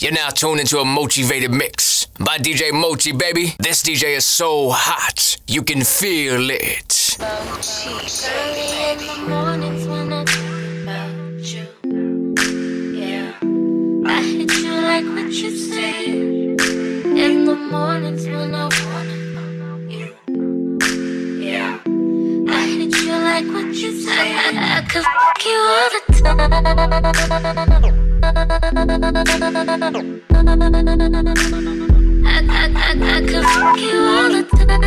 You're now tuned into a motivated mix by DJ Mochi, baby. This DJ is so hot, you can feel it. Early in the mornings when I think about you, yeah, I hit you like what you say. In the mornings when I wanna know you, yeah, I hit you like what you say. I could fuck you all the time. I could fuck you all the time.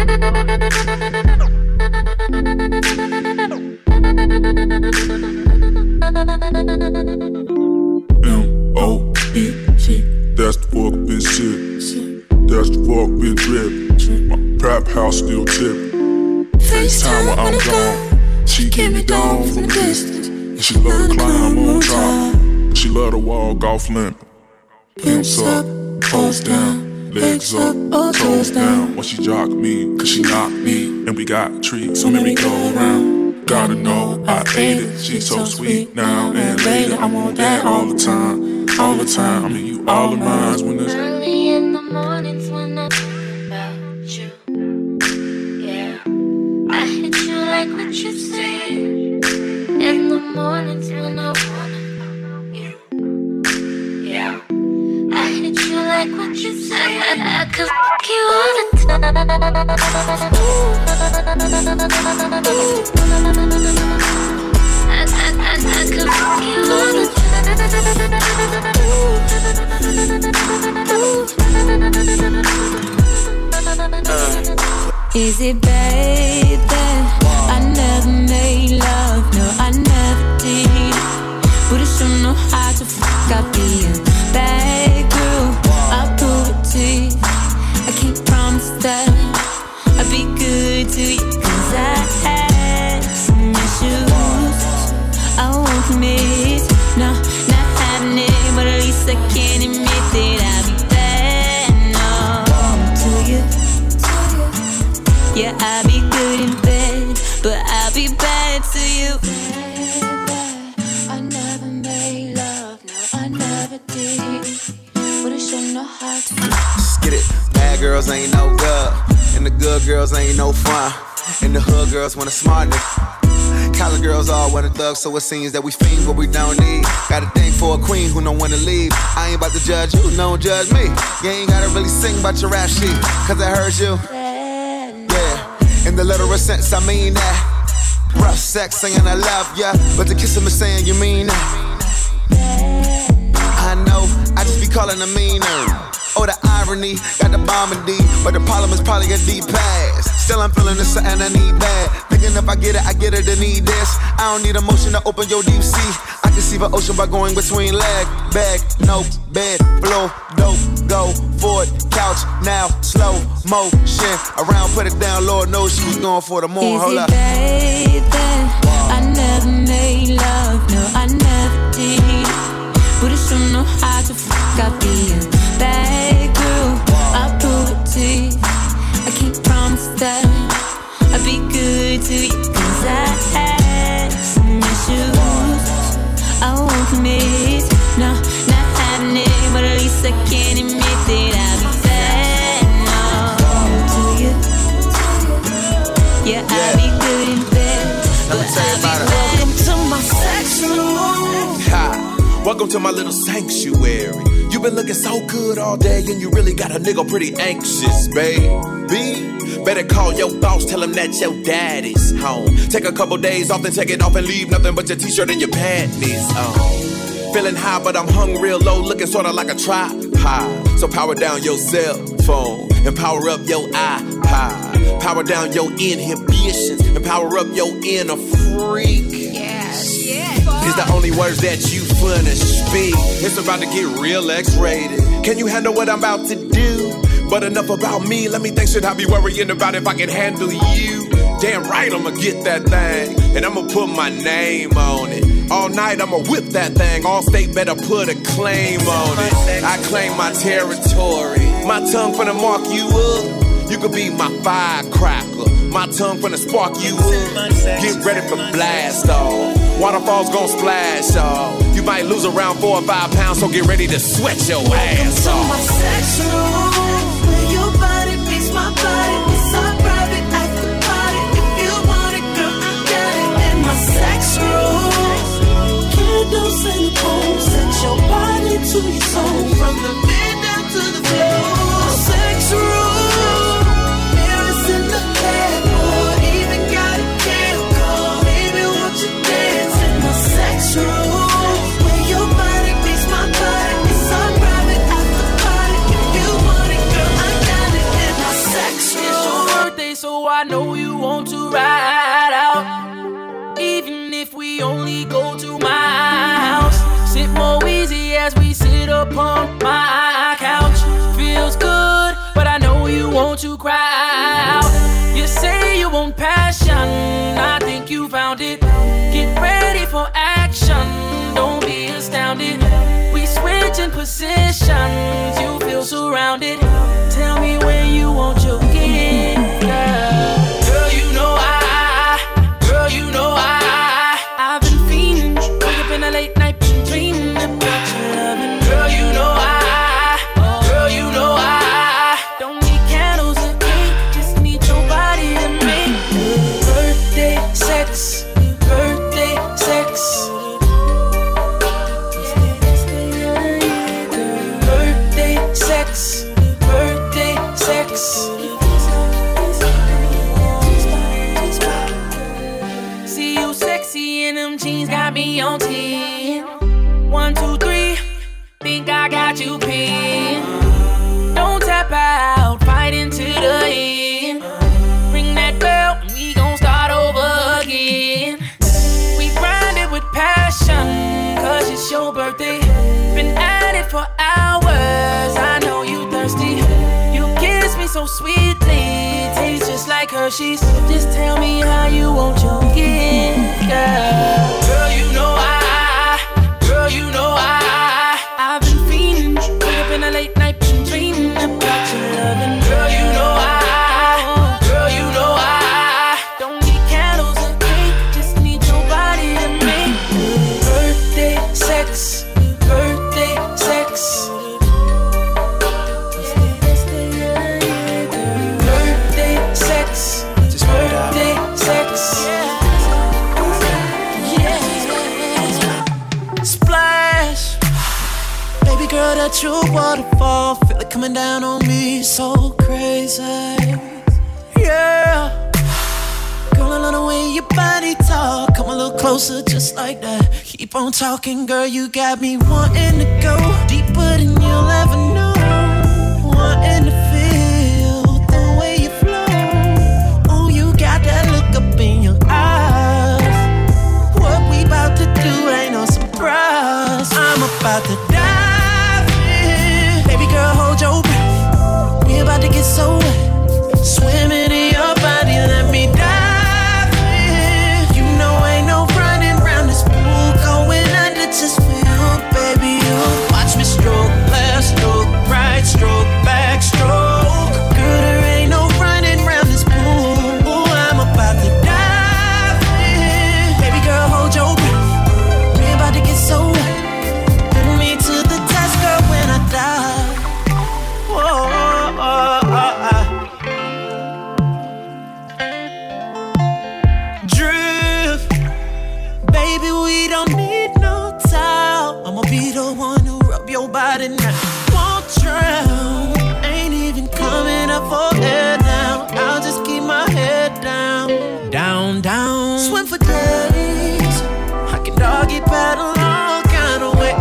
M-O-E-T, that's the fucking shit. That's the fucking drip. My trap house still tipping. FaceTime when I'm gone. She keep me down from a distance. And she love to climb on top. She love to walk off limp. Pimps up, toes down, legs up, toes down. When she jock me, cause she knock me. And we got treats, so let me go around. Gotta know I ate it. She's so sweet now and later. I want that all the time, all the time. I mean you all of mine when it's early in the mornings when I think about you, yeah, I hit you like what you say. In the mornings when I wanna know you, yeah, I hit you like what you say. I could fuck you all the time. I could fuck you all the time. Is it baby? I never made love, no, I never did. But it sure know how to fuck, I'll be a bad girl, I'll prove it to you. I can't promise that I'll be good to you, cause I had some issues I won't commit, no, not having it, but at least I can admit that I'll be bad, no, to you. Yeah, I'll be good in bed, but I'll be bad to you. I never made love, no, I never did. But it sure know how to. Get it, bad girls ain't no good, and the good girls ain't no fun. And the hood girls want a smart nigga. College girls all want a thug, so it seems that we fiend what we don't need. Got a thing for a queen who don't wanna leave. I ain't about to judge you, don't judge me. You ain't gotta really sing about your rap sheet, cause I heard you. In the literal sense, I mean that. Rough sex saying I love ya, but the kiss him is saying you mean that. I know, I just be calling a meaner. Oh, the irony, got the bomb and D, but the problem is probably a deep pass. Still I'm feeling this something I need bad. Thinking if I get it, then need this. I don't need emotion to open your deep sea. I can see the ocean by going between leg, bag, no, bed, floor, dope, go, forward, couch, now, slow motion. Around, put it down, Lord knows she was going for the moon. Hold up. Baby, I never made love, no, I never did. But it sure know how to fuck, I'll be a bad girl, I'll prove it to you. I can't promise that I'll be good to you, cause I had some issues I won't commit, no, not having it, but at least I can admit that I'll be bad, no, to you. Yeah, I'll be good in bed, but I'll be bad. Welcome to my Ha. Welcome to my little sanctuary. You been looking so good all day, and you really got a nigga pretty anxious, baby. Better call your boss, tell him that your daddy's home. Take a couple days off, then take it off and leave nothing but your t-shirt and your panties on. Feeling high, but I'm hung real low, looking sorta like a tripod. So power down your cell phone and power up your iPod. Power down your inhibitions and power up your inner freak. Is the only words that you finna speak. It's about to get real X-rated. Can you handle what I'm about to do? But enough about me, let me think, should I be worrying about if I can handle you? Damn right, I'ma get that thing, and I'ma put my name on it. All night, I'ma whip that thing, all state better put a claim on it. I claim my territory, my tongue finna mark you up. You could be my firecracker, my tongue finna spark you up. Get ready for blast off. Waterfalls gon' splash, y'all. You might lose around 4 or 5 pounds, so get ready to sweat your ass off. Welcome to my sex room, where your body beats my body. It's our private after party. If you want it, girl, I got it in my sex room. Candles in the home, set your body to your soul, from the bed down to the floor. Sex room, mirrors in the headboard, even got a candle. Baby, won't you dance in my sex room, where your body beats my body. It's our private after party. If you want it, girl, I got it in my sex room. It's your birthday, so I know you want to ride out. Even if we only go to my house, sit more easy as we sit upon my couch. Feels good, but I know you want to cry out. You say you want passion, I think you found it. Get ready for action, don't be astounded. We switch in positions, you feel surrounded. Tell me when you want your gift, girl. Girl, you know I've been fiending. Wake up in the late night, been dreaming about your loving. Girl, you know I don't need candles or cake, just need your body to make birthday sex, birthday sex. Birthday sex, birthday sex. See you sexy in them jeans, got me on 10. 1, 2, 3, think I got you pinned. Don't tap out, fight into the end. Ring that bell, and we gon' start over again. We grind it with passion, cause it's your birthday. Been at it for hours, I know you thirsty. You kiss me so sweetly, tastes just like Hershey's. Just tell me how you want your gift, girl. Girl, you know I've been fiending. Wake up in the late night, been dreaming about your loving. Girl, you know I don't need candles or cake, just need your body to make birthday sex, birthday sex. Birthday sex, just birthday sex. Yeah. Splash, baby girl, that true waterfall, feel it coming down on me, so crazy. Yeah, girl, I love the way your body talk. Come a little closer, just like that. Keep on talking, girl, you got me wanting to go deeper than you'll ever know. Wanting to feel the way you flow. Oh, you got that look up in your eyes. What we about to do ain't no surprise. I'm about to dive in. Baby girl, hold your breath. We about to get so wet. Swimming in your body, let me dive in. You know ain't no running round this pool, going under just for you, baby. You watch me stroke, left stroke, right stroke, back stroke. Girl, there ain't no running round this pool. Ooh, I'm about to dive in. Baby girl, hold your breath. We about to get so wet. Put me to the test, girl, when I die. Whoa, drift, baby, we don't need no towel. I'ma be the one who rub your body now. Won't drown, ain't even coming up for air now. I'll just keep my head down, down, down. Swim for days, I can doggy paddle all kind of ways.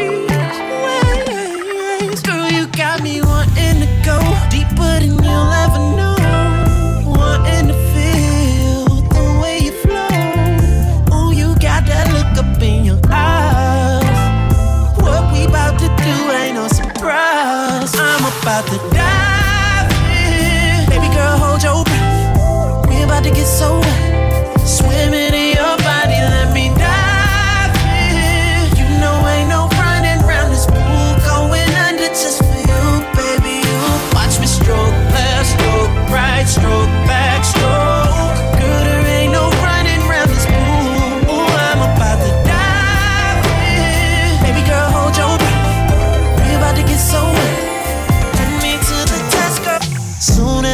Girl, you got me wanting to go deeper than you'll ever know. Wanting to feel the way you flow. Oh, you got that look up in your eyes. What we about to do ain't no surprise. I'm about to dive in. Baby girl, hold your breath. We about to get so wet. Swimming in your body, let me dive in. You know ain't no running round this pool, going under just for you, baby. You watch me stroke, left stroke, right stroke, back stroke. Girl, there ain't no running round this pool. Ooh, I'm about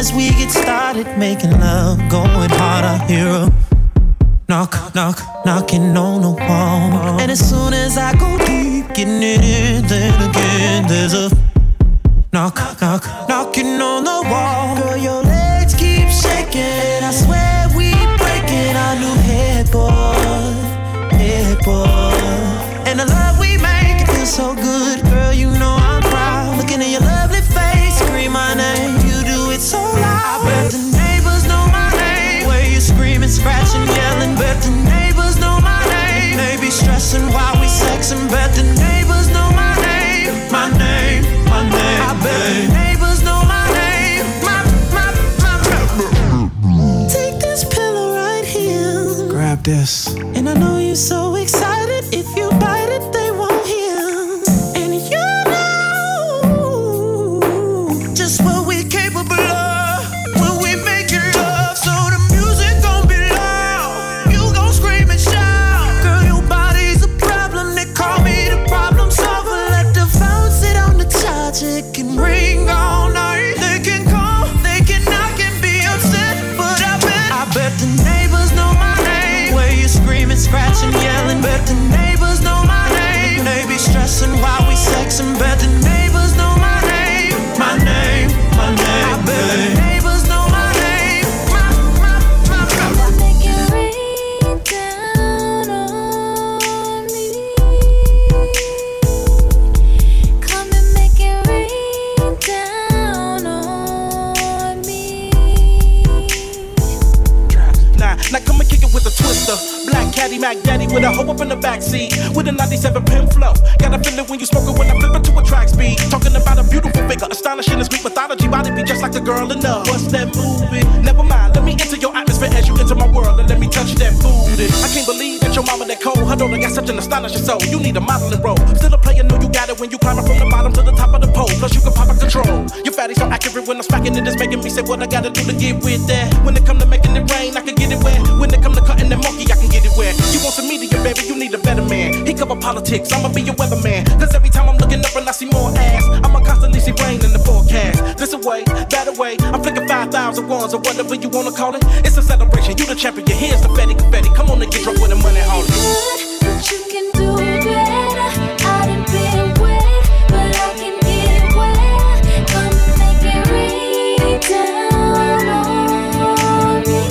as we get started making love, going hard, I hear a knock, knock, knocking on the wall. And as soon as I go deep, getting it in, then again there's a knock, knock, knocking on the wall. Girl, your legs keep shaking, I swear we breaking our new headboard. And the love we make, it feels so good. Girl, you know I'm proud. Looking at your lovely face, scream my name. You do it so loud. I bet the neighbors know my name. Where you screaming, scratching, yelling. Bet the neighbors know my name. Maybe stressing while we sexing. Bet the neighbors know my name. My name, my name. I bet the neighbors know my name. My Take this pillow right here. Grab this. And I know you're so excited. If you bite it, they won't hear. And you know just what we're capable of when we make it love. So the music gon' be loud. You gon' scream and shout. Girl, your body's a problem. They call me the problem solver. Let the phone sit on the charge. It can ring all night. They can call, they can knock and be upset. But I bet the neighbors know my name. Where you screaming, scratching, yelling. Bet the neighbors know my name. They be stressing while we sexing. Bet the neighbors know my name. My name, my name. I bet the neighbors know my name. My Make it rain down on me. Come and make it rain down on me. Now come and kick it with a twister. Black Caddy, Mac Daddy with a hoe up in the backseat. With a 97 pin flow. Got a feeling when you smoke it when I flip it to a track speed. Talking about a beautiful figure, astonishing and sweet mythology. Body be just like the girl in the What's that movie? Never mind, let me enter your atmosphere as you enter my world. And let me touch that booty. I can't believe that your mama that cold. Her daughter got such an astonishing soul. You need a modeling role. Still a player, know you got it when you climbing from the bottom to the top of the pole. Plus you can pop a control. Your fatty's so accurate when I'm smacking it. It's making me say what I gotta do to get with that. When it come to making it rain, I can get it wet. When it come to cutting that monkey, I can get it wet. You want some media, baby, you need a better man. He cover politics, I'ma be your weatherman. Cause every time I'm looking up and I see more ass, I'ma constantly see rain in the forecast. This away, that away, I'm flicking 5,000 ones or whatever you wanna call it. It's a celebration, you the champion, here's the confetti. Come on and get drunk with the money, hold it. But you can do better. I done been wet, but I can get wet. Come and make it rain down on me.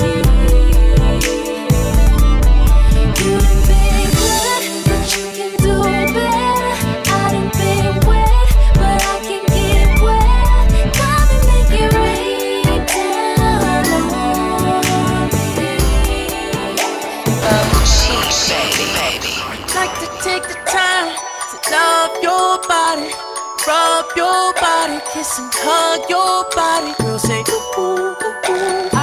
You done been good, but you can do better. I done been wet, but I can get wet. Come and make it rain down on me. Baby. like to take the time to love your body, rub your body, kiss and hug your body. Girl, say ooh, ooh, ooh, ooh. I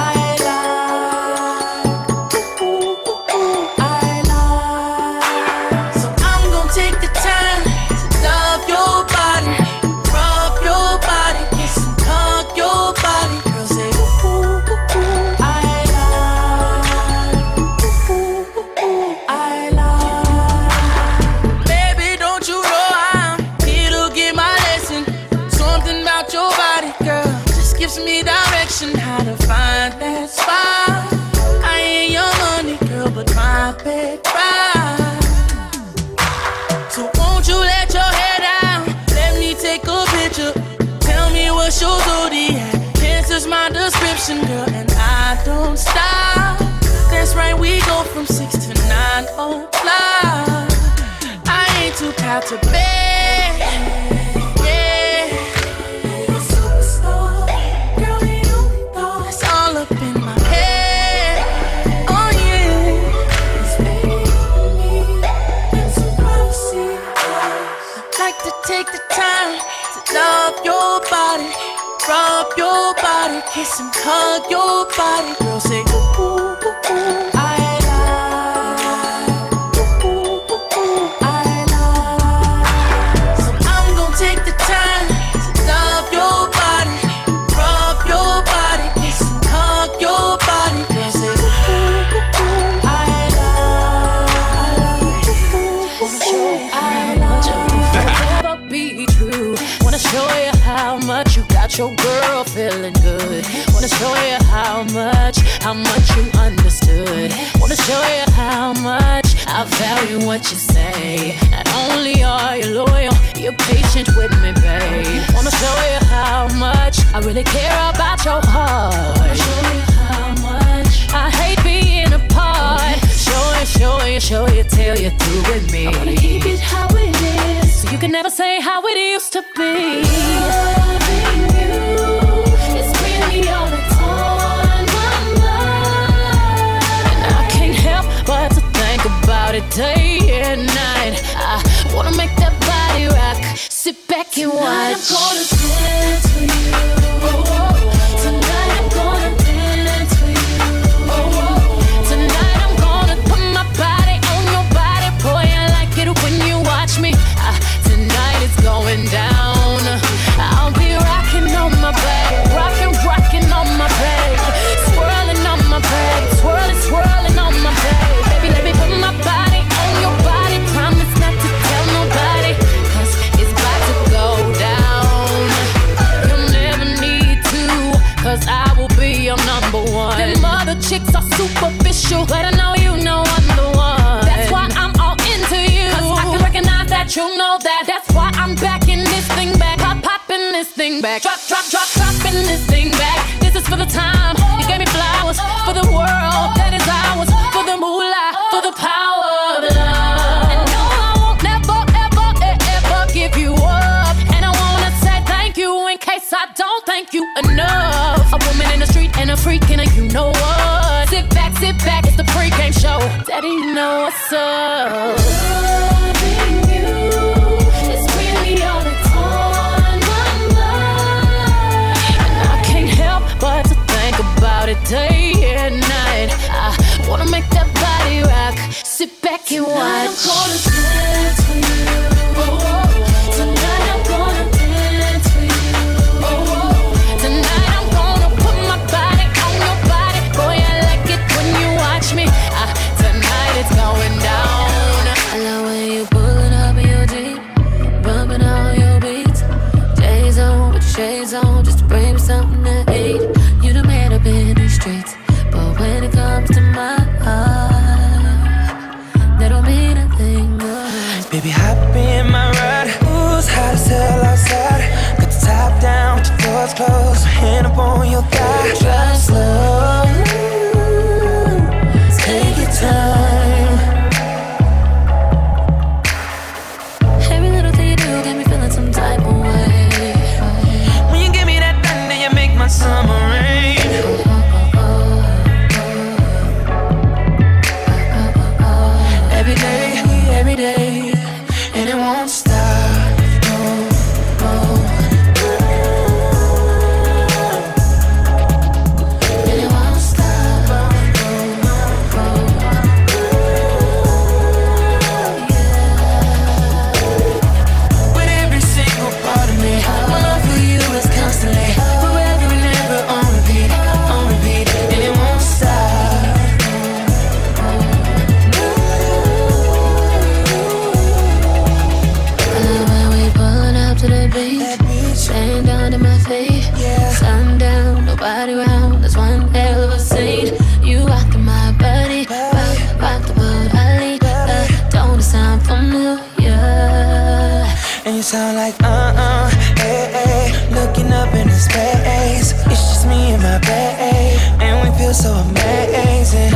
like. So I'm gonna take the time to love your body, rub your body, kiss and hug your body. Girl, say ooh, ooh, ooh, ooh. I like. Ooh, ooh, ooh, ooh. I like. Baby, don't you know I'm here to get my lesson? Something about your body, girl, just gives me direction how to find that spot. I ain't your money, girl, but my bed right. So won't you let your hair down? Let me take a picture. Tell me what's your zodiac. Cancer's my description, girl, and I don't stop. That's right, we go from 6 to 9 o'clock. I ain't too proud to beg. Yeah. You're a superstar. Girl, you know me though. It's all up in my head. Oh yeah. It's baby me. It's some privacy. I'd like to take the time to love your body, rub your body, kiss and hug your body. Girl, say ooh, ooh, ooh, ooh. I like. Ooh, ooh, ooh, ooh. I like. So I'm gonna take the time to love your body, rub your body, kiss and hug your body. Girl, say ooh, ooh, ooh, ooh. I like. Ooh, ooh, ooh, ooh. I like. Never be true. Wanna show you how how much you got your girl feeling good. Wanna show you how much you understood. Wanna show you how much I value what you say. Not only are you loyal, you're patient with me, babe. Wanna show you how much I really care about your heart. Wanna show you how much I hate being apart. Show you till you're through with me. I wanna keep it how it is, so you can never say how it used to be. Loving you is really all that's on my mind, and I can't help but to think about it day and night. I wanna make that body rock, sit back and watch. Tonight I'm gonna dance for you. Oh, oh. Tonight I'm gonna dance for you. Oh, oh. Tonight I'm gonna put my body on your body. Boy, I like it when you watch me. Tonight it's going down. I'll be rocking on my back, rocking on my back, swirling on my back, swirling on my back. Baby, let me put my body on your body. Promise not to tell nobody, 'cause it's about to go down. You'll never need to, 'cause I will be your number one. Them other chicks are superficial, but I know you know I'm the one. That's why I'm all into you, 'cause I can recognize that you know that. That's why I'm backing this thing back, popping this thing back, dropping this thing back. This is for the time you gave me flowers, for the world that is ours, for the moolah, for the power of love. And no, I won't never, ever give you up. And I wanna say thank you in case I don't thank you enough. A woman in the street and a freak and a you know what. Sit back, it's the pre-game show. Daddy, you know what's up. Loving you is really all that's on my mind, and I can't help but to think about it day and night. I wanna make that body rock, sit back and watch. Tonight I'm gonna dance for you. Oh, oh. Tonight I'm gonna dance for you. Oh, oh. Tonight I'm gonna put my body on your body. Boy, I like it when you watch me. Tonight it's going down. I love when you pulling up in your Jeep, bumping all your beats. J's on with shades on, just to bring me something to eat. You done made up in these streets, but when it comes to my heart, that don't mean a thing. Baby, hop in my ride. Ooh, it's hot as hell outside. Got the top down, with your doors closed, hand up on your thigh. Drive slow, take your time. Every little thing you do got me feeling some type of way. When you give me that thunder, you make my summer rain. Every day, and it won't stop. And it won't stop. With every single part of me, my love for you is constantly, forever and ever on repeat, and it won't stop. To the beach, laying down to my feet, yeah. Sundown, nobody around, that's one hell of a scene. You rockin' my body, rock the boat I lead, don't it sound familiar? And you sound like hey, hey. Looking up in the space, it's just me and my babe, and we feel so amazing.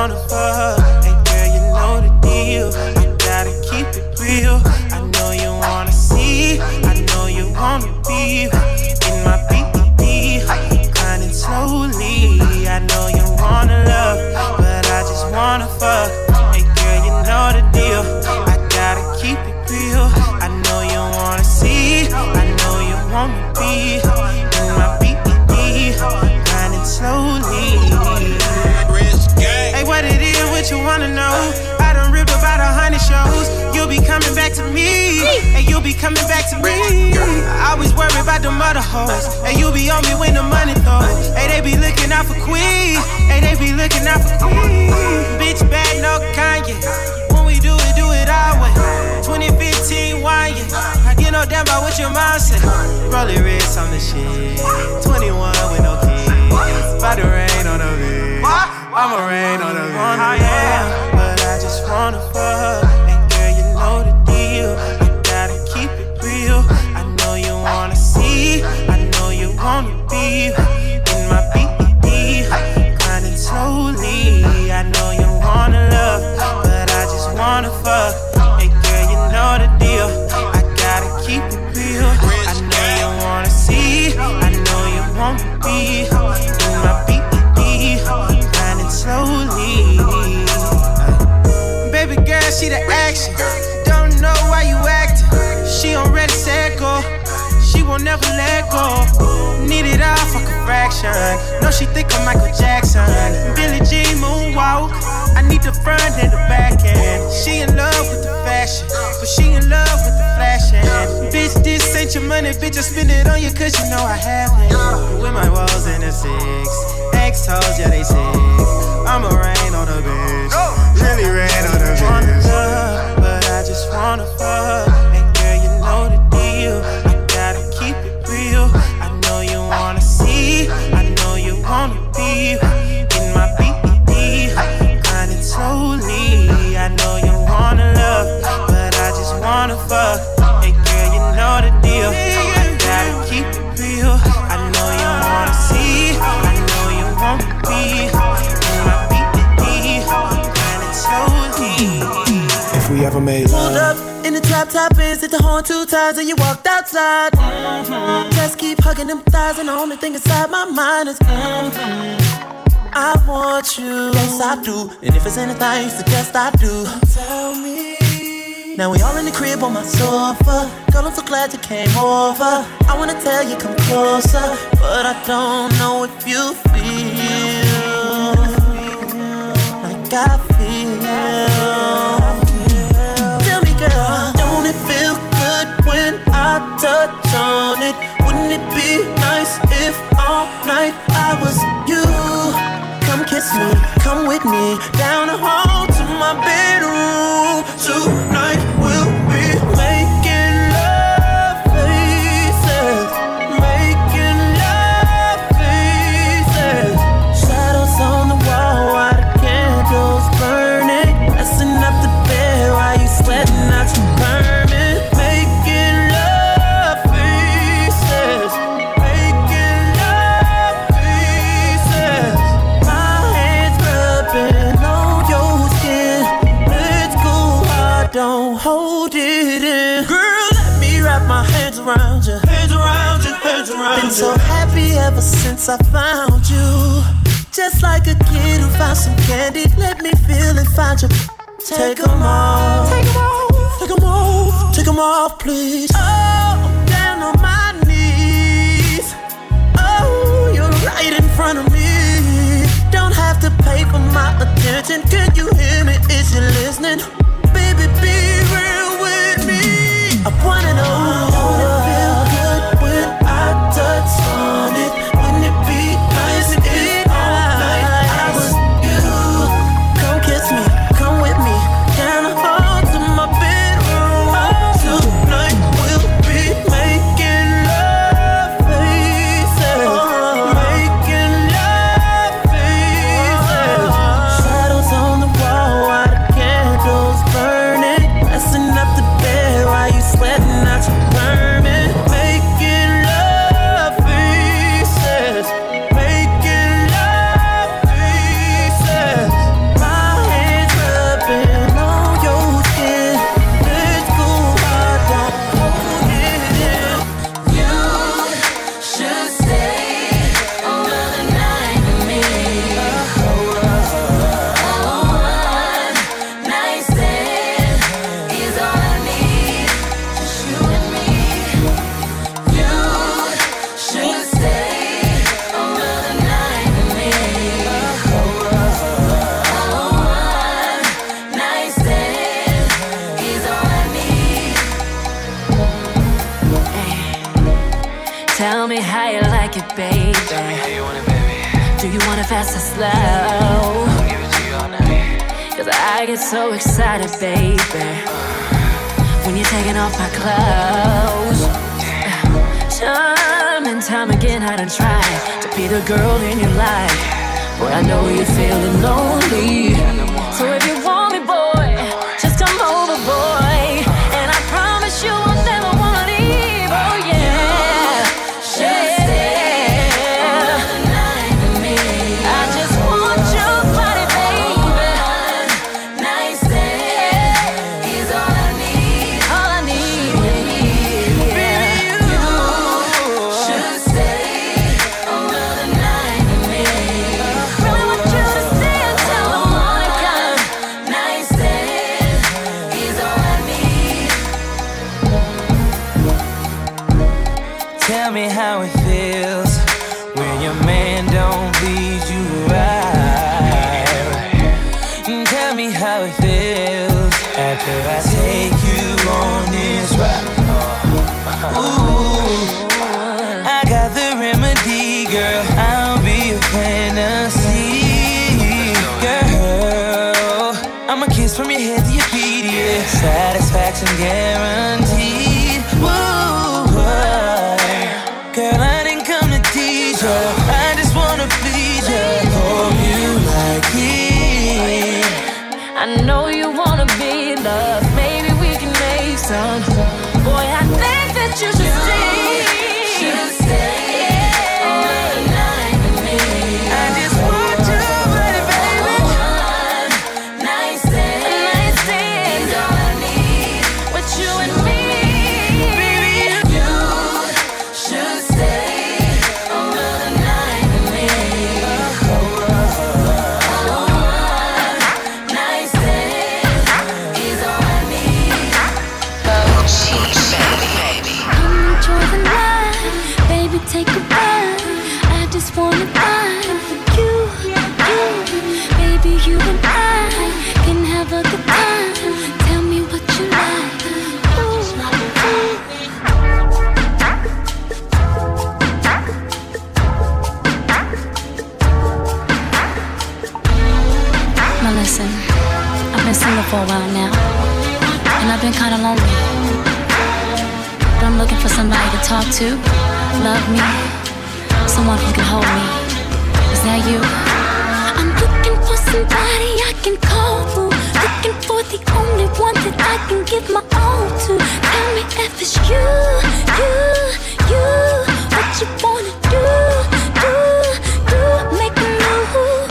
wanna fuck. Hey girl, you know the deal. I gotta keep it real. I know you wanna see. I know you wanna be in my BBB, grinding slowly. I know you wanna love, but I just wanna fuck. Hey girl, you know the deal. I gotta keep it real. I know you wanna see. I know you wanna be in my BBB, grinding slowly. Hey, what it is, what you wanna know? I done ripped about 100 shows. You'll be coming back to me, and you'll be coming back to me. I always worry about the mother hoes, and you be on me when the money throws. Hey, they be looking out for Queen. Hey, they be looking out for Queen. Bitch bad, no Kanye. When we do it our way. 2015 wine, I get no damn about what your mom said. Rolling wrist on the shit. 21 with no kids. About to rain on the bitch. I'ma rain on the bitch. Yeah, but I just wanna fuck. And girl, you know the deal. I gotta keep it real. I know you wanna see. I know you wanna be in my BBB, grinding slowly. I know you wanna love, but I just wanna fuck. Hey girl, you know the deal. I gotta keep it real. I know you wanna see. I know you wanna be in my BBB, grinding slowly. Baby girl, she the action. Don't know why you acting. She on ready, set, go. She won't never let go. Need it all, fuck a fraction. No, she think I'm Michael Jackson. Billie Jean moonwalk. I need the front and the back end. She in love with the fashion, but she in love with the flashing. Bitch, this ain't your money, bitch. I spend it on you cause you know I have it. With my walls in the 6. Ex told ya they sick. I'ma rain on the bitch. Really rain on the bitch. Wanna love, but I just wanna fuck. And girl, you know the deal. I gotta keep it real. I know you wanna see. I know you wanna be in my BBB, grinding slowly. I know you wanna love, but I just wanna fuck. Hey girl, you know the deal. I gotta keep it real. I know you wanna see. I know you wanna be in my BBB, grinding slowly. If we ever made love, pulled up in the top ends, hit the horn 2 times and you walked outside. Just keep hugging them thighs and the only thing inside my mind is I want you, yes I do. And if it's anything you suggest I do, tell me. Now we all in the crib on my sofa. Girl, I'm so glad you came over. I wanna tell you come closer, but I don't know if you feel like I feel. Tell me girl, don't it feel good when I touch on it? Wouldn't it be nice if all night I was you? Come kiss me, come with me, down the hall to my bedroom. Tonight we'll be making love faces, making love faces. Shadows on the wall while the candles burning, messing up the bed while you sweating out your vermin. Making love faces, making love faces. My hands rubbing on your skin. Let's go hard, don't hold it in. Girl, let me wrap my hands around you. Hands around you, hands around you. Been so happy ever since I found you. Just like a kid who found some candy. Let me feel and find you. Take them off, take them off, take them off, take them off, please. Oh, I'm down on my knees. Oh, you're right in front of me. Don't have to pay for my attention. Can you hear me? Is you listening? Baby, be real with me. I wanna know, don't it feel good when I touch on it? Wouldn't it be nice if all night I was you? Come kiss me, come with me, down the hall to my bedroom. Tonight we'll be making love faces, making love faces. Shadows on the wall while the candles me how you like it, baby. Tell me how you want it, baby. Do you want it fast or slow? I'll give it to you all night. Cause I get so excited, baby, when you're taking off my clothes. Time and time again I done tried to be the girl in your life. Boy, I know you're feeling lonely. So if you want me, boy, just come over, boy. And I promise you I'll never wanna leave. Oh yeah, yeah. I just want your body, baby. One night stand is all I need. All I need. Baby, you should stay another night with me. Really want you to stay until the morning comes. Night stand is all I need. Tell me how it feels when your man don't lead you right. Tell me how it feels after I take you on this ride. Ooh, I got the remedy, girl. I'll be a fantasy, girl. I'm a kiss from your head to your feet, yeah. Satisfaction guaranteed. Woo, girl, I didn't come to tease ya. I just wanna please ya. Hope you like it. I know you wanna be loved. Maybe we can make some. Boy, I think that you should stay. Another night with me. I just want you, baby, baby. One night stand is all I need. With you and me, baby. You should stay another night with me. One night stand is all I need. Come enjoy the night, baby, take a ride. I just wanna vibe with you, baby, you and I can have a good time. Tell me what you like. Now listen, I've been single for a while now, and I've been kinda lonely. But I'm looking for somebody to talk to, love me, someone who can hold me. Is that you? I'm looking for somebody I can call through, looking for the only one that I can give my all to. Tell me if it's you. What you wanna do, make a move.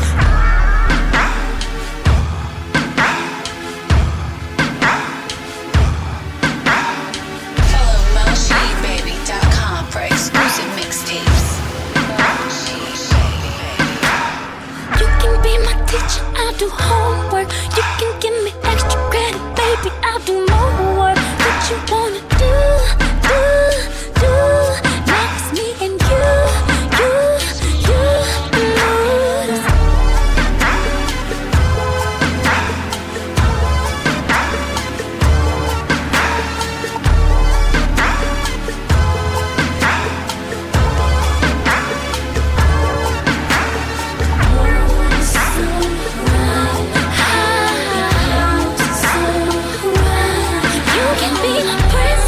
Follow MochiBaby.com for exclusive mixtapes. You can be my teacher, I'll do homework. You can give me extra credit, baby, I'll do more work. What you wanna do? Now it's me and you. You can be my prince,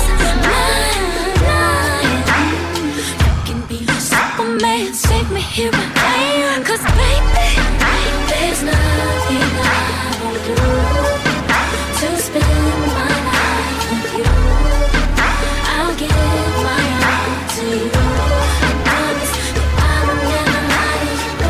you can be my Superman, save me here I am. 'Cause baby, there's nothing I won't do to spend my life with you. I'll give my all to you. I promise that I will never lie to you.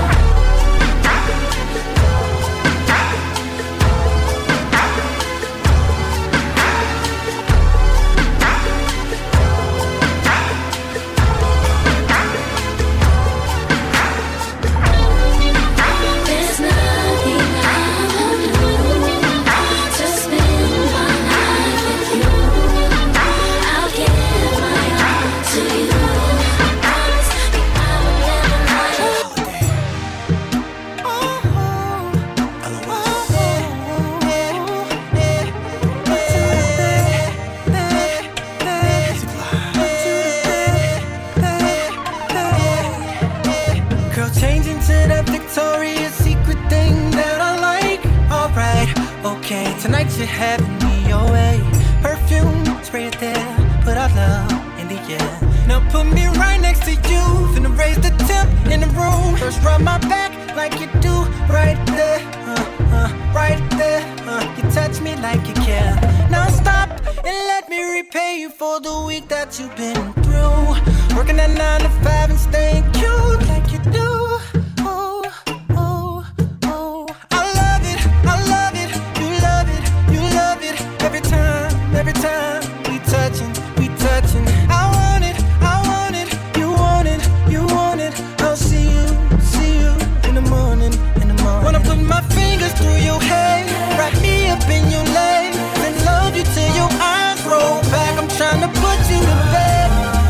Tonight you're having me your way. Perfume, spray it there, put our love in the air. Now put me right next to you, finna raise the temp in the room. First rub my back like you do, right there, right there. You touch me like you care. Now stop and let me repay you for the week that you've been through. Working at 9 to 5 and staying cute like you do. Oh, oh, oh. I love it, you love it, you love it. Every time we touching. I want it, you want it, you want it. I'll see you in the morning. Wanna put my fingers through your hair, wrap me up in your legs, and love you till your eyes roll back. I'm trying to put you to bed.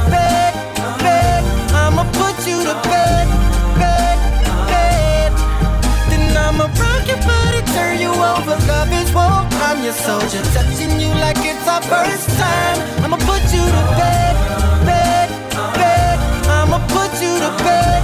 I'ma put you to bed. Then I'ma rock your body, turn you over. Love is war, I'm your soldier, touching you like it's our first time. I'ma put you to bed. I'ma put you to bed.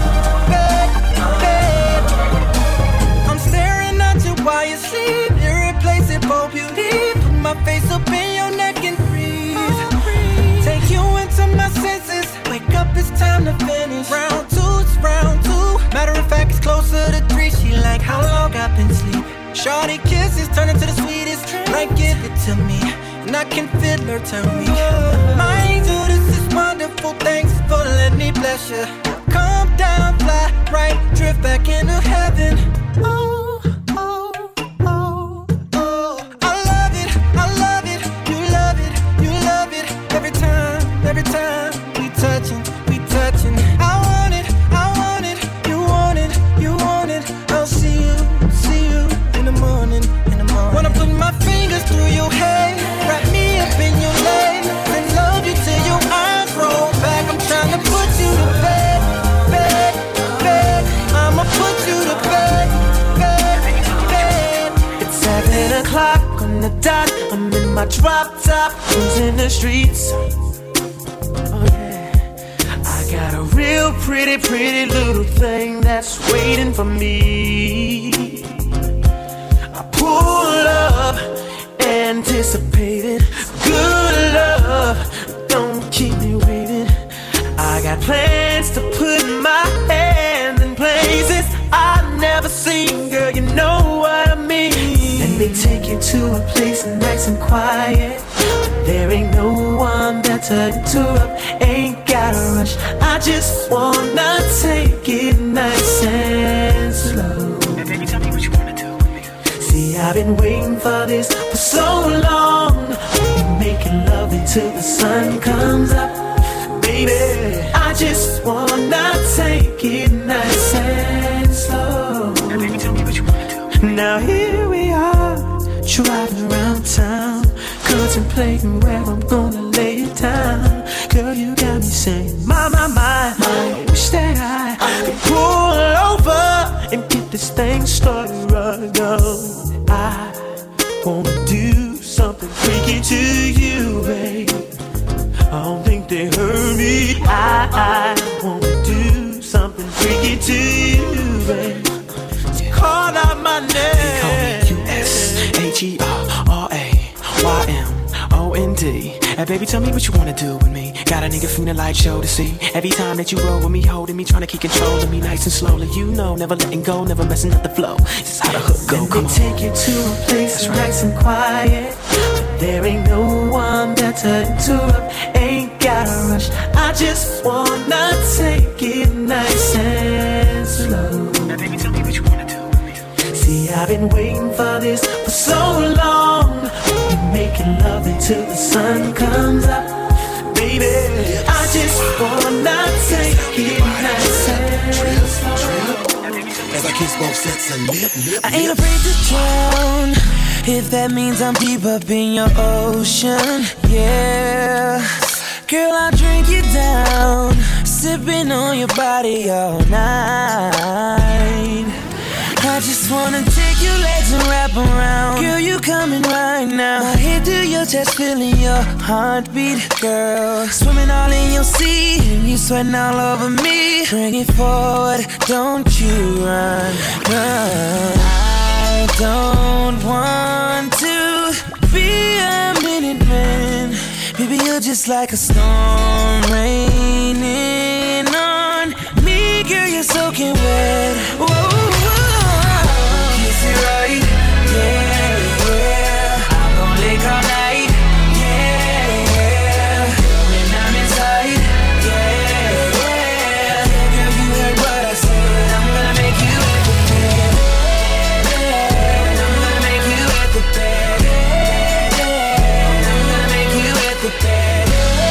I'm staring at you while you sleep, irreplaceable beauty. Put my face up in your neck and breathe. Take you into my senses. Wake up, it's time to finish. Round 2, it's round 2. Matter of fact, it's closer to 3. She like, how long I've been sleep? Shorty kisses turn into the sweetest. Like, give it to me, and I can feel her turn weak. My angel, this is wonderful. Thanks for letting me bless you. Come down, fly right, drift back into heaven. Oh, oh, oh, oh. I love it, you love it, you love it. Every time we touching. I want it, you want it, you want it. I'll see you in the morning. Wanna put my fingers through your hair, wrap me up in your legs, and love you till your eyes roll back. I'm trying to put you to bed. I'ma put you to bed. It's 7 o'clock on the dot. I'm in my drop top, cruising the streets. Oh yeah, I got a real pretty little thing that's waiting for me. I pull up, anticipated. Good love, don't keep me waiting. I got plans to put my hand in places I've never seen. Girl, you know what I mean. Let me take you to a place nice and quiet. There ain't no one there to interrupt. Ain't gotta rush, I just wanna take it nice and slow. And baby, tell me what you wanna do with me. See, I've been waiting for this for so long. We'll be making love until the sun comes up. Baby, I just wanna take it nice and slow. Now baby, tell me what you wanna do. Now here we are, driving around town, contemplating where I'm gonna lay it down. Girl, you got me saying, my, I wish that I could pull over and get this thing started right now. I wanna do something freaky to you, babe. I don't think they heard me. I wanna do something freaky to you, babe. Call out my name. They call me USHERRAYMOND. And baby, tell me what you wanna do with me. Got a nigga feeling like show to see. Every time that you roll with me, holding me, trying to keep control of me nice and slowly. You know, never letting go, never messing up the flow. This is how the hook go. Let me take you to a place that's nice and quiet. There ain't no one there to interrupt. Ain't gotta rush, I just wanna take it nice and slow. Now baby, tell me what you wanna do with me. See, I've been waiting for this for so long. We'll be making love until the sun comes up. Baby, I just wanna take it nice and slow. As I kiss both sets of lip. I ain't afraid to drown, if that means I'm deep up in your ocean, yeah. Girl, I'll drink you down, sipping on your body all night. I just wanna take your legs and wrap around. Girl, you coming right now. My head to your chest, feeling your heartbeat, girl. Swimming all in your sea, and you sweating all over me. Bring it forward, don't you run, run. I don't want to just like a storm raining on me, girl, you're soaking wet. Whoa, whoa. Kiss it right, yeah, yeah. I'm gon' lick all night, yeah, yeah. When I'm inside, yeah, yeah. Girl, you heard what I said. I'm gonna make you at the bed. I'm gonna make you at the bed. I'm gonna make you at the bed.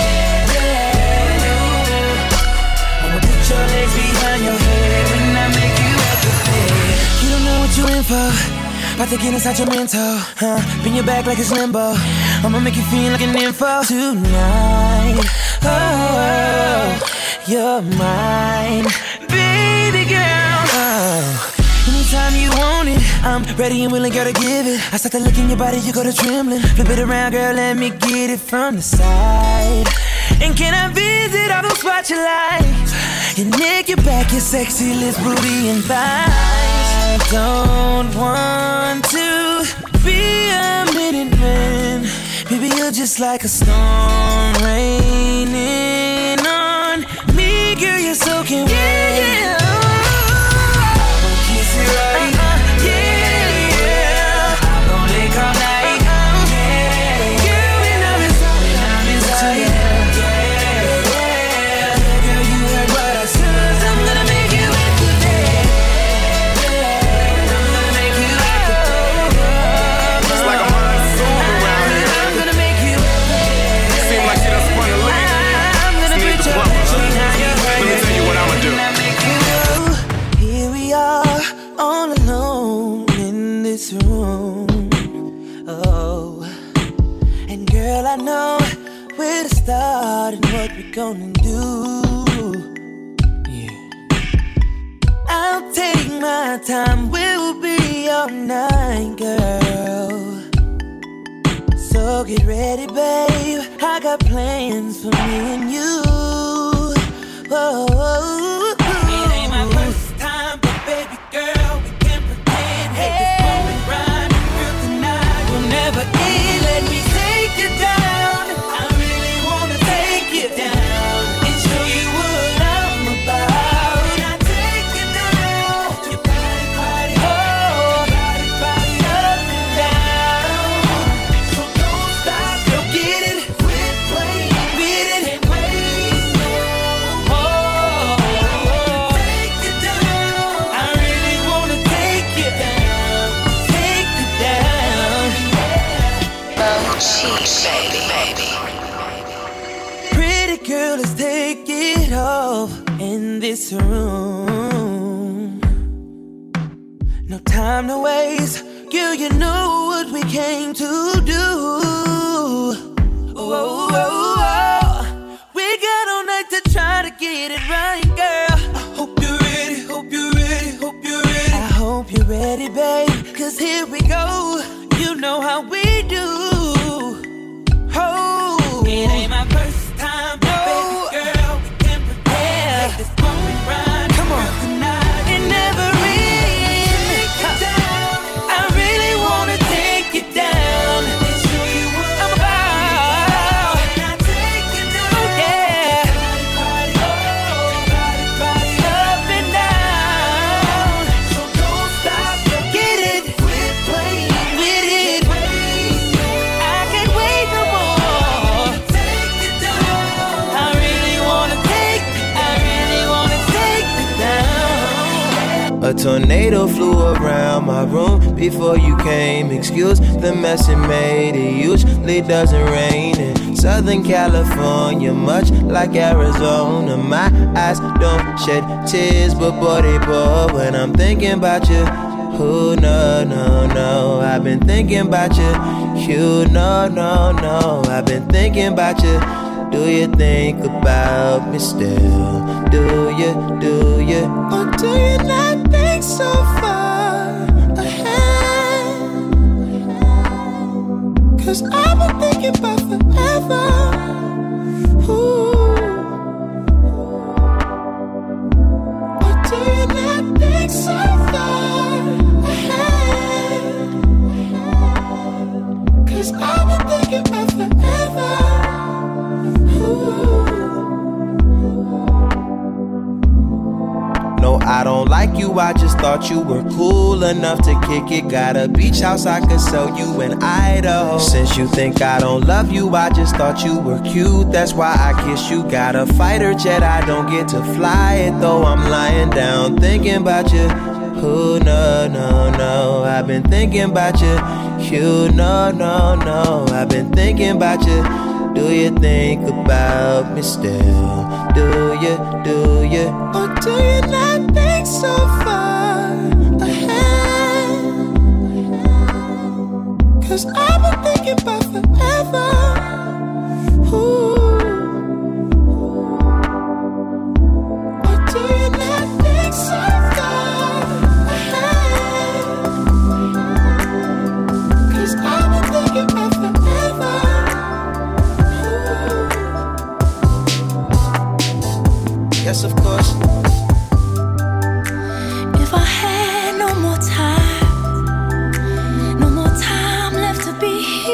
I'ma put your legs behind your head when I make you at the bed. You don't know what you in for. About to get inside your mental, huh? Bend your back like it's limbo. I'ma make you feel like an info tonight. Oh, you're mine, baby girl. Oh, anytime you want it, I'm ready and willing, girl, to give it. I start to look in your body, you go to trembling. Flip it around, girl, let me get it from the side. And can I visit all those spots you like? Your neck, your back, your sexy lips, booty, and thighs. I don't want to be a minute man. Baby, you're just like a storm raining on me, girl, you're soaking wet. Yeah, yeah. Kiss it right, yeah, yeah. I'm gon' lick all night, yeah, yeah. When I'm inside, yeah, yeah. Girl, you heard what I said. I'm gonna make you at the bed. I'm gonna make you at the bed. It's like a monsoon around here. I'm gonna make you at the bed. Seem like she done spun a leak. I'm gonna Need put the your bumper. between your Let me tell you what I'ma do. Here we are, all alone in this room. Oh, and girl, I know where to start and what we're gonna do. Yeah, I'll take my time, we'll be all night, girl. So get ready, babe. I got plans for me and you. Whoa. It ain't my first time, but baby girl, we can pretend. Hey, this moment right real tonight will never end. Let me take you down. I really wanna take you down and show you what I'm about. I take you down. Your body, oh, body up and down. So don't stop, don't get it. Quit playing with it and wait no more. Take you down. I really wanna take you down. Take you down. Mochi, baby. Pretty girl, let's take it off in this room. No time to waste, girl, you know what we came to do. Whoa, whoa, whoa. We got all night to try to get it right, girl. I hope you're ready, hope you're ready, hope you're ready. I hope you're ready, babe, 'cause here we go. You know how we do. Oh, it ain't my first time, but baby girl, we can pretend. Take this moment right, come on, tonight. It never ends. Take you down. I really wanna take you down and show you what I'm about. And I take you down, oh yeah. Body, body up and down. So don't stop, don't get it. Quit playing with it. I can't wait no more. Take you down. I really wanna take you down. A tornado flew around my room before you came. Excuse the mess it made. It usually doesn't rain in Southern California, much like Arizona. My eyes don't shed tears, but boy they pour when I'm thinking about you. Oh no, no, no, I've been thinking about you. You no, no, no, I've been thinking about you. Do you think about me still? Do you, or do you not think so far ahead? 'Cause I've been thinking about forever. Ooh. Or do you not think so far ahead? 'Cause I've been thinking about forever. thought you were cool enough to kick it. Got a beach house I could sell you in Idaho. Since you think I don't love you, I just thought you were cute. That's why I kiss you. Got a fighter jet, I don't get to fly it though. I'm lying down thinking about you. Oh no, no, no, I've been thinking about you. You, no, no, no, I've been thinking about you. Do you think about me still? Do you, or do you not think so far ahead? 'Cause I've been thinking about forever. Ooh. Or do you not think so far ahead? 'Cause I've been thinking about forever. Yes, of course. If I had no more time left to be here.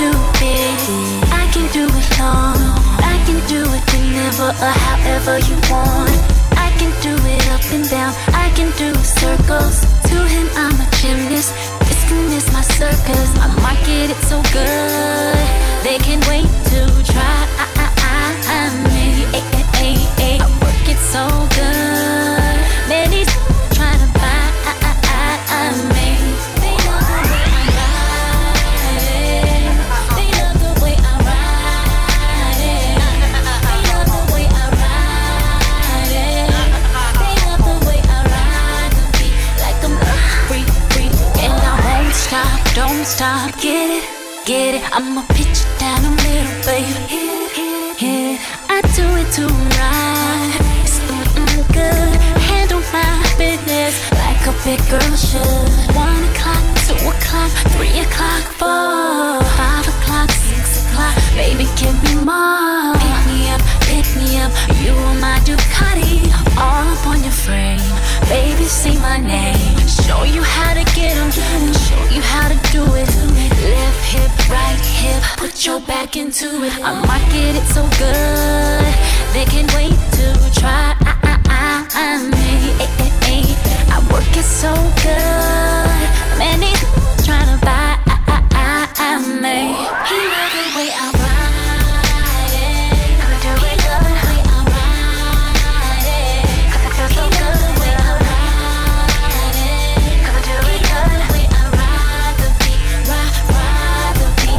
do it. I can do it long. I can do it whenever or however you want. I can do it up and down. I can do circles. To him, I'm a gymnast. This my circus. I market it so good. They can't wait to try me. I work it so good. Man, he's trying to buy me. They love the way I ride it. They love the way I ride it. They love the way I ride it. They love the way I ride the beat like I'm free. And I won't stop, don't stop. Get it. I'ma pitch it down the middle, baby. Hit it. I do it to right. It's good. Handle my business like a big girl should. 1 o'clock, 2 o'clock, 3 o'clock, 4, 5 o'clock, 6 o'clock. Baby, give me more. Pick me up. You are my Ducati, all up on your frame. Baby, say my name. Show you how to get 'em, show you how to do it. Left hip, right hip, put your back into it. I market it so good, they can't wait to try me. I work it so good, man, he's trying to buy me. He love the way I ride it. I do it the way I ride it. I feel so good the way I ride it. I do it the way I ride the beat, ride the beat.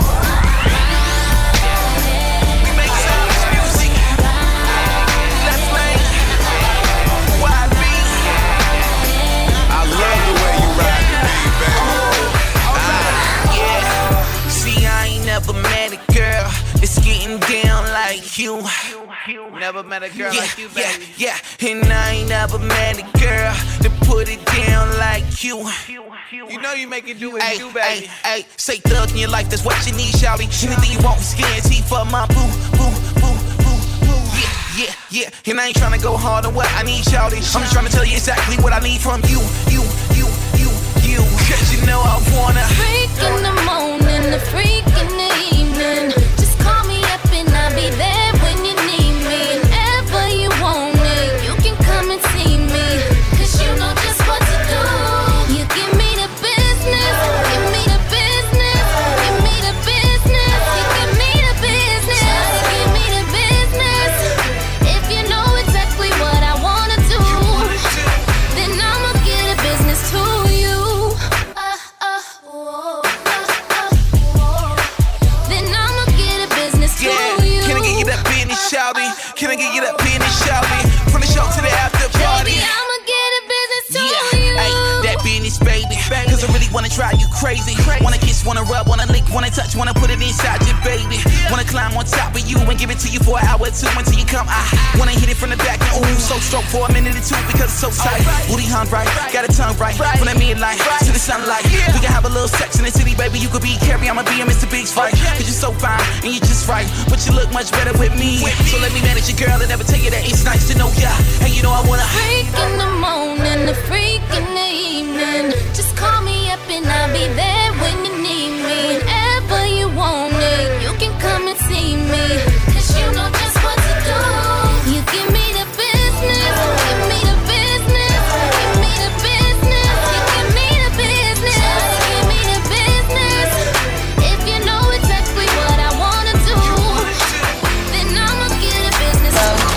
We make savage music. Let's make YB. I love the way you ride the beat, baby. Yeah. See, I ain't never met a girl that's getting down like you. Never met a girl like you, baby. Yeah, and I ain't never met a girl that put it down like you. You know you make it do what you do, baby. Ay, say thug in your life, that's what you need, shawty. Anything you want is guaranteed for my boo, boo, boo, boo, boo. Yeah. And I ain't tryna go hard on what I need, shawty. I'm just tryna tell you exactly what I need from you. Cause you know I wanna freak in the morning, the freak in the evening. Just call me up and I'll be there when you need me. Whenever you want it, you can come and see me. Cause you know just what to do. You give me the business, give me the business, give me the business. You give me the business, give me the business. If you know exactly what I wanna do, then I'ma get a business to you. Then I'ma get a business to you. Can I get you that business, shawty? Can I get you that business, shawty? From the show to the after party. Baby, I'ma get a business to you. Ay, that business, baby. Cause I really wanna drive you crazy. Wanna kiss, wanna rub, wanna lick, wanna touch, wanna put it inside your baby. Wanna climb on top of you and give it to you for an hour or two until you come. I wanna hit it from the back and ooh, so stroke for a minute or two because it's so tight. Booty hunt right, got a tongue right. From the midlight to the sunlight. We can have a little sex in the city, baby. You could be Carrie, I'ma be a Mr. Big's fight. Cause you're so fine and you're just right, but you look much better with me. So let me manage your girl and never tell you that it's nice to know ya. And you know I wanna freak in the morning, the freak in the evening. Just call me up and I'll be there when you need me. Whenever you want it, you can come and see me. Cause you know just what to do. You give me the business, give me the business, give me the business. You give me the business, give me the business. If you know exactly what I wanna do, then I'ma get a business.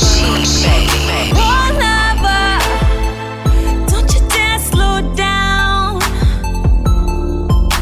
Oh, lover, don't you dare slow down.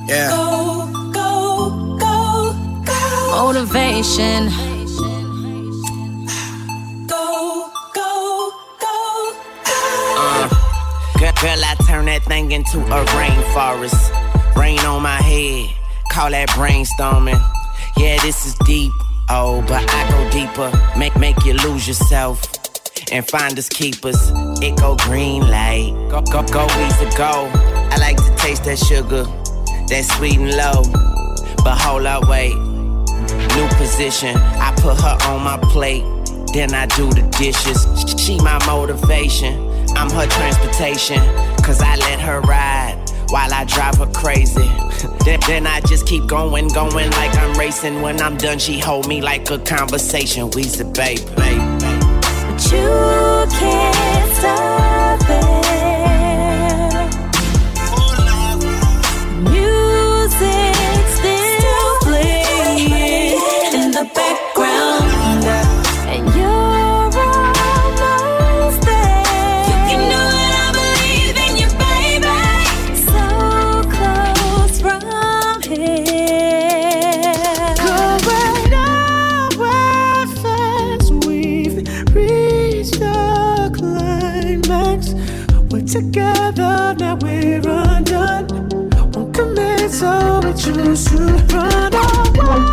Yeah. Go, go, go, go. Motivation. Go, go, go, go. Girl, I turn that thing into a rainforest. Rain on my head, call that brainstorming. Yeah, this is deep, oh, but I go deeper. Make you lose yourself and find us keepers. It go green light, go easy go. I like to taste that sugar, that sweet and low. But hold up, wait, new position. I put her on my plate, then I do the dishes. She my motivation, I'm her transportation. Cause I let her ride while I drive her crazy. Then I just keep going like I'm racing. When I'm done, she hold me like a conversation. We's the baby. But you can't stop it. Music still playing in the background, and you're almost there. You can do it, I believe in you, baby. So close from here. Go right up where fast we've reached the climax. We're together, now we're undone. Won't commit, so we choose to run away.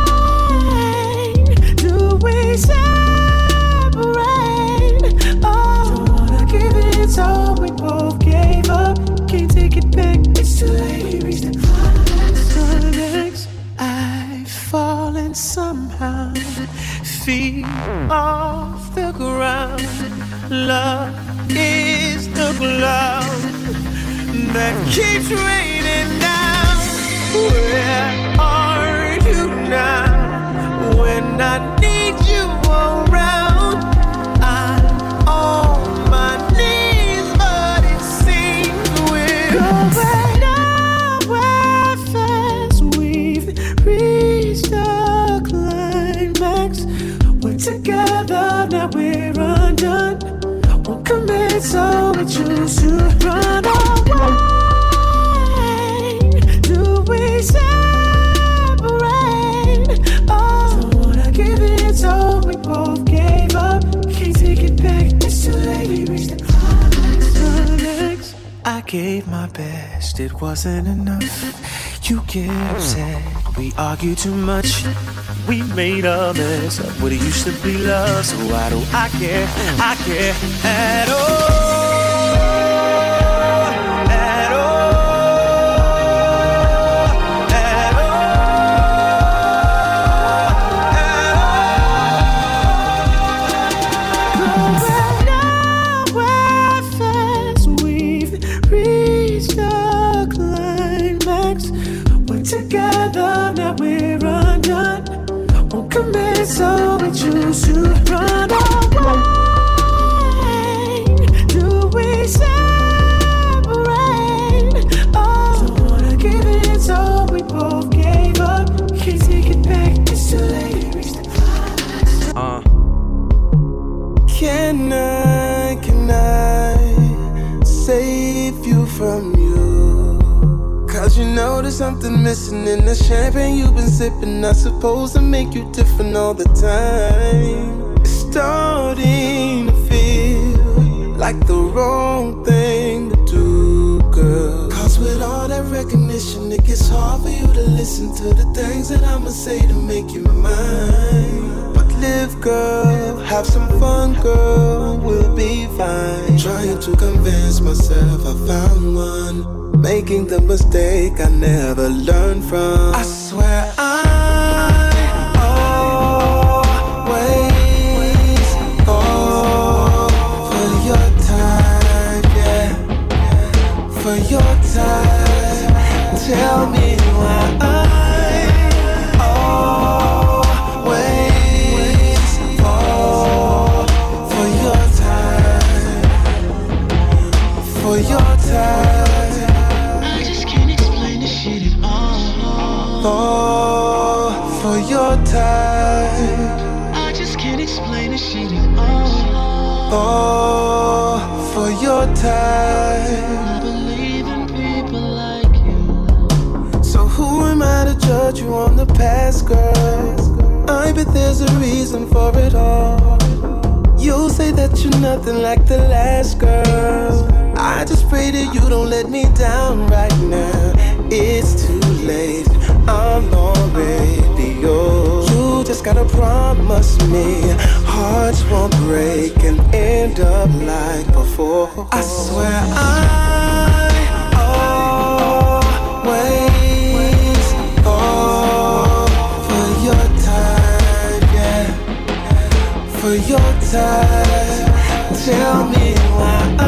Do we separate? Oh, don't wanna give it, so we both gave up. Can't take it back, it's too late. Reach the climax. I've fallen somehow, feet off the ground. Love is the cloud that keeps raining down. Where are you now? When I need you around, I'm on my knees, but it seems we're right up where fast we've reached the climax. We're together, now we're undone. Won't commit, so we choose to run away. Do we separate? Oh, don't wanna give it, so we both gave up. Can't take it back, it's too late. We reached the climax. I gave my best, it wasn't enough. You get upset, we argue too much. We made a mess of what it used to be love. So why do I care? I care at all. At all. At all. Going nowhere fast. We've reached the climax. We're together, now we're undone. Won't commit, so we choose to run away. Do we separate? Oh, don't wanna give it, so we both gave up. Can't take it back, it's too late. Reach the climax. Can I save you from you? Cause you know there's something missing in the champagne you've been sipping. Not supposed to make you different all the time. It's starting to feel like the wrong thing to do, girl. Cause with all that recognition, it gets hard for you to listen to the things that I'ma say to make you mine. But live, girl, have some fun, girl, we'll be fine. Trying to convince myself I found one, making the mistake I never learned from. I swear I always fall for your time, yeah, for your time. Tell me why I always fall for your time, for your time. For your time, I just can't explain this shit at all. For your time, I believe in people like you. put you on the past, girl. I bet there's a reason for it all. You say that you're nothing like the last girl. I just pray that you don't let me down right now. It's too late, I'm already yours. You just gotta promise me hearts won't break and end up like before. I swear I always fall for your type, yeah. For your type. Tell me why I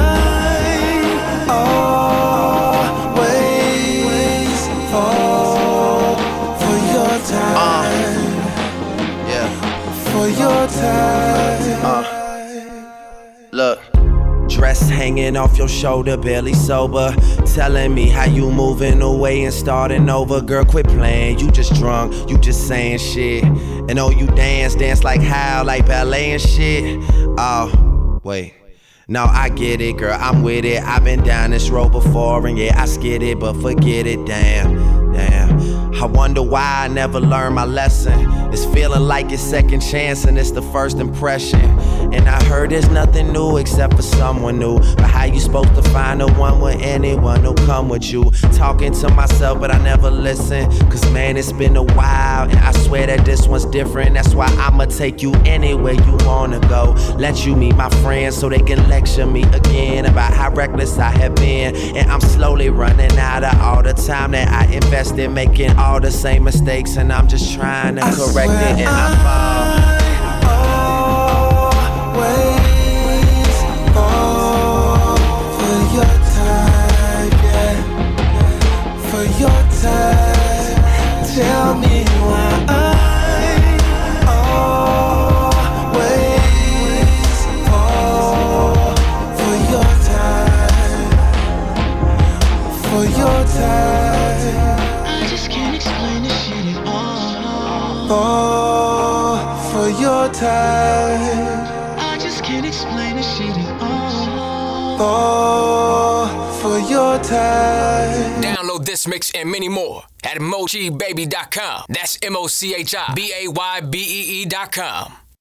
always fall for your type. Yeah. For your type. Look. Dress hanging off your shoulder, barely sober. Telling me how you moving away and starting over. Girl, quit playing, you just drunk, you just saying shit. And oh, you dance like how, like ballet and shit. Oh, wait. No, I get it, girl, I'm with it. I've been down this road before, and yeah, I skid it, but forget it, damn. I wonder why I never learned my lesson. It's feeling like it's second chance and it's the first impression. And I heard there's nothing new except for someone new. But how you supposed to find the one with anyone who'll come with you? Talking to myself, but I never listen. Cause man, it's been a while, and I swear that this one's different. That's why I'ma take you anywhere you wanna go. Let you meet my friends so they can lecture me again about how reckless I have been. And I'm slowly running out of all the time that I invested making all the same mistakes, and I'm just trying to correct it, and I always fall for your type, yeah. For your type. Tell me why I always fall for your type. For your type. Fall for your type. I just can't explain this shit at all. Fall for your type. Download this mix and many more at mochibaby.com. That's MOCHIBAYBEE.com.